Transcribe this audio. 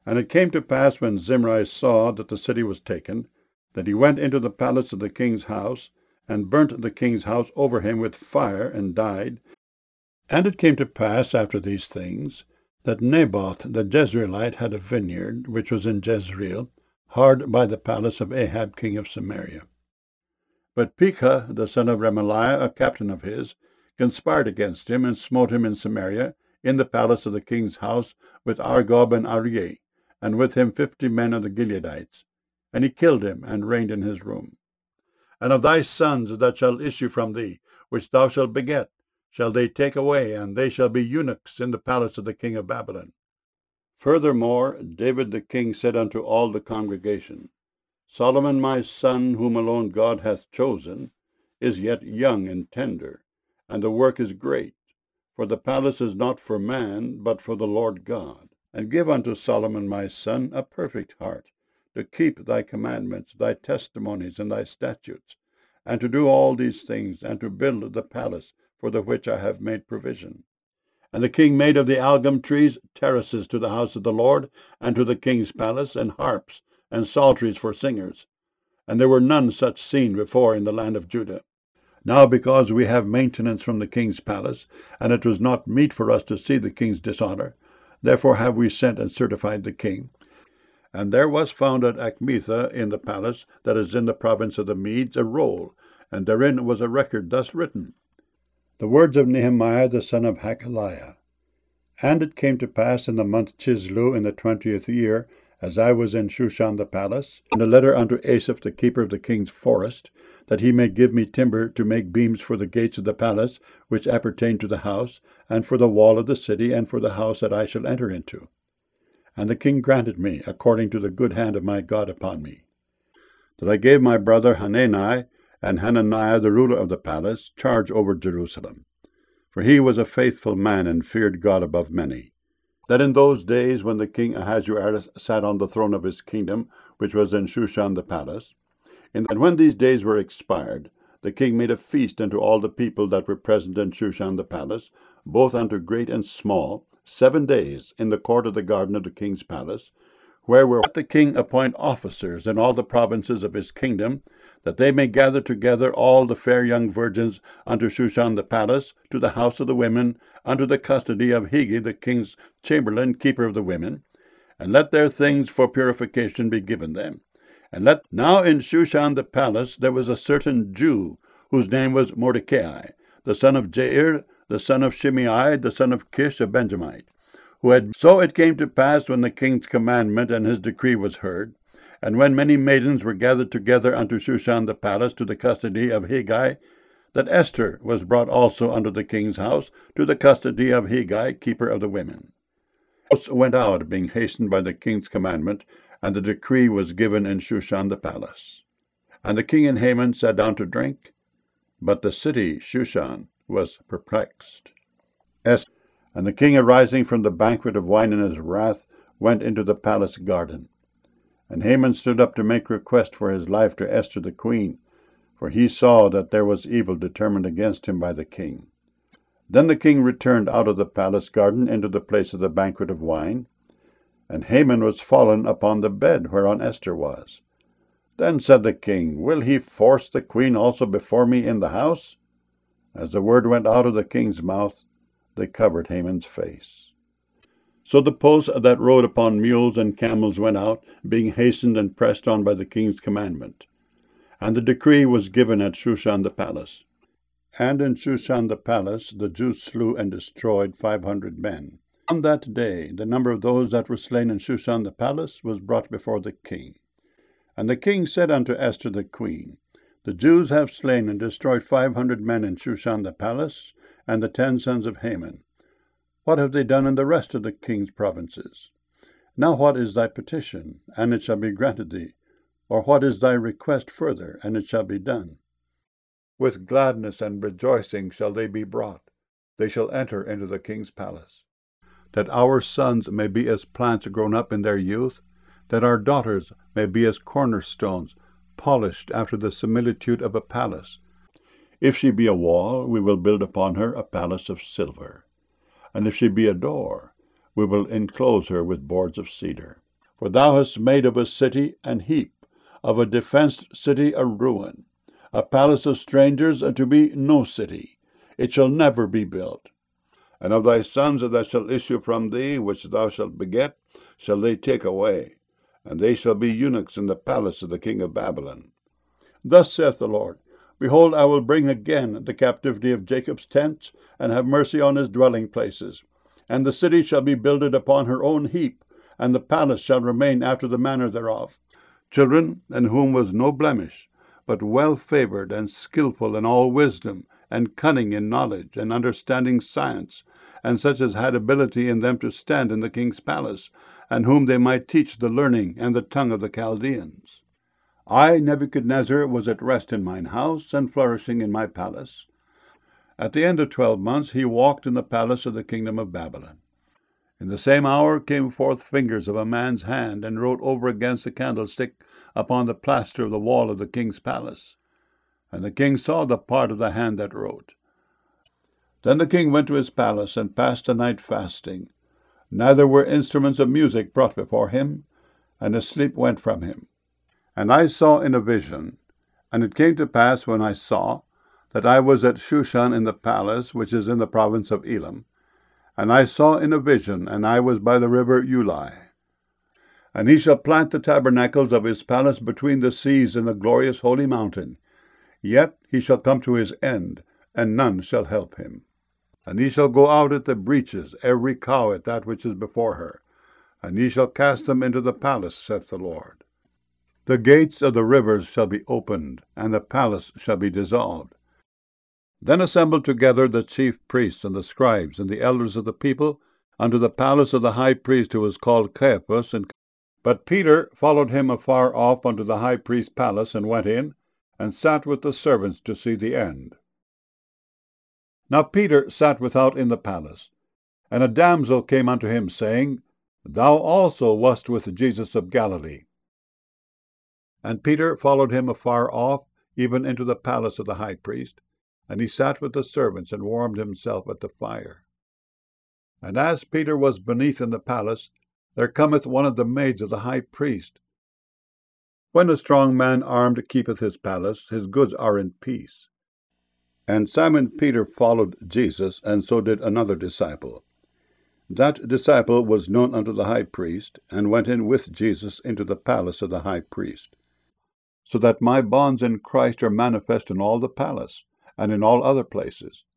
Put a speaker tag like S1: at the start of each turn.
S1: And it came to pass, when Zimri saw that the city was taken, that he went into the palace of the king's house, and burnt the king's house over him with fire, and died. And it came to pass after these things, that Naboth the Jezreelite had a vineyard, which was in Jezreel, hard by the palace of Ahab king of Samaria. But Pekah the son of Remaliah, a captain of his, conspired against him, and smote him in Samaria, in the palace of the king's house, with Argob and Arieh, and with him 50 men of the Gileadites. And he killed him, and reigned in his room. And of thy sons that shall issue from thee, which thou shalt beget, shall they take away, and they shall be eunuchs in the palace of the king of Babylon. Furthermore, David the king said unto all the congregation, Solomon my son, whom alone God hath chosen, is yet young and tender, and the work is great. For the palace is not for man, but for the Lord God. And give unto Solomon my son a perfect heart, to keep thy commandments, thy testimonies, and thy statutes, and to do all these things, and to build the palace for the which I have made provision. And the king made of the algum trees terraces to the house of the Lord, and to the king's palace, and harps, and psalteries for singers. And there were none such seen before in the land of Judah. Now because we have maintenance from the king's palace, and it was not meet for us to see the king's dishonor, therefore have we sent and certified the king. And there was found at Achmetha in the palace that is in the province of the Medes a roll, and therein was a record thus written, The words of Nehemiah the son of Hachaliah. And it came to pass in the month Chislu in the 20th year, as I was in Shushan the palace, and a letter unto Asaph the keeper of the king's forest, that he may give me timber to make beams for the gates of the palace, which appertain to the house, and for the wall of the city, and for the house that I shall enter into. And the king granted me, according to the good hand of my God upon me, that I gave my brother Hanani and Hananiah the ruler of the palace charge over Jerusalem. For he was a faithful man, and feared God above many. That in those days, when the king Ahasuerus sat on the throne of his kingdom, which was in Shushan the palace, and when these days were expired, the king made a feast unto all the people that were present in Shushan the palace, both unto great and small, 7 days, in the court of the garden of the king's palace, where were the king appoint officers in all the provinces of his kingdom, that they may gather together all the fair young virgins unto Shushan the palace, to the house of the women, unto the custody of Hegi the king's chamberlain, keeper of the women, and let their things for purification be given them. And now in Shushan the palace there was a certain Jew, whose name was Mordecai, the son of Jair, the son of Shimei, the son of Kish, a Benjamite, So it came to pass, when the king's commandment and his decree was heard, and when many maidens were gathered together unto Shushan the palace to the custody of Hegai, that Esther was brought also unto the king's house to the custody of Hegai, keeper of the women. The house went out, being hastened by the king's commandment, and the decree was given in Shushan the palace. And the king and Haman sat down to drink, but the city Shushan was perplexed. And the king, arising from the banquet of wine in his wrath, went into the palace garden. And Haman stood up to make request for his life to Esther the queen, for he saw that there was evil determined against him by the king. Then the king returned out of the palace garden into the place of the banquet of wine, and Haman was fallen upon the bed whereon Esther was. Then said the king, Will he force the queen also before me in the house? As the word went out of the king's mouth, they covered Haman's face. So the posts that rode upon mules and camels went out, being hastened and pressed on by the king's commandment. And the decree was given at Shushan the palace. And in Shushan the palace the Jews slew and destroyed 500 men. On that day the number of those that were slain in Shushan the palace was brought before the king. And the king said unto Esther the queen, The Jews have slain and destroyed 500 men in Shushan the palace, and the 10 sons of Haman. What have they done in the rest of the king's provinces? Now what is thy petition, and it shall be granted thee? Or what is thy request further, and it shall be done? With gladness and rejoicing shall they be brought. They shall enter into the king's palace. That our sons may be as plants grown up in their youth, that our daughters may be as cornerstones, polished after the similitude of a palace. If she be a wall, we will build upon her a palace of silver. And if she be a door, we will enclose her with boards of cedar. For thou hast made of a city an heap, of a defenced city a ruin, a palace of strangers, and to be no city. It shall never be built. And of thy sons that shall issue from thee, which thou shalt beget, shall they take away, and they shall be eunuchs in the palace of the king of Babylon. Thus saith the Lord, Behold, I will bring again the captivity of Jacob's tents, and have mercy on his dwelling places. And the city shall be builded upon her own heap, and the palace shall remain after the manner thereof. Children, in whom was no blemish, but well-favored and skillful in all wisdom, and cunning in knowledge, and understanding science, and such as had ability in them to stand in the king's palace, and whom they might teach the learning and the tongue of the Chaldeans. I, Nebuchadnezzar, was at rest in mine house, and flourishing in my palace. At the end of 12 months he walked in the palace of the kingdom of Babylon. In the same hour came forth fingers of a man's hand, and wrote over against the candlestick upon the plaster of the wall of the king's palace. And the king saw the part of the hand that wrote. Then the king went to his palace, and passed the night fasting. Neither were instruments of music brought before him, and his sleep went from him. And I saw in a vision, and it came to pass when I saw, that I was at Shushan in the palace, which is in the province of Elam. And I saw in a vision, and I was by the river Ulai. And he shall plant the tabernacles of his palace between the seas in the glorious holy mountain. Yet he shall come to his end, and none shall help him. And he shall go out at the breaches, every cow at that which is before her. And ye shall cast them into the palace, saith the Lord. The gates of the rivers shall be opened, and the palace shall be dissolved. Then assembled together the chief priests and the scribes and the elders of the people unto the palace of the high priest, who was called Caiaphas. But Peter followed him afar off unto the high priest's palace, and went in, and sat with the servants to see the end. Now Peter sat without in the palace, and a damsel came unto him, saying, Thou also wast with Jesus of Galilee. And Peter followed him afar off, even into the palace of the high priest, and he sat with the servants, and warmed himself at the fire. And as Peter was beneath in the palace, there cometh one of the maids of the high priest. When a strong man armed keepeth his palace, his goods are in peace. And Simon Peter followed Jesus, and so did another disciple. That disciple was known unto the high priest, and went in with Jesus into the palace of the high priest. So that my bonds in Christ are manifest in all the palace, and in all other places.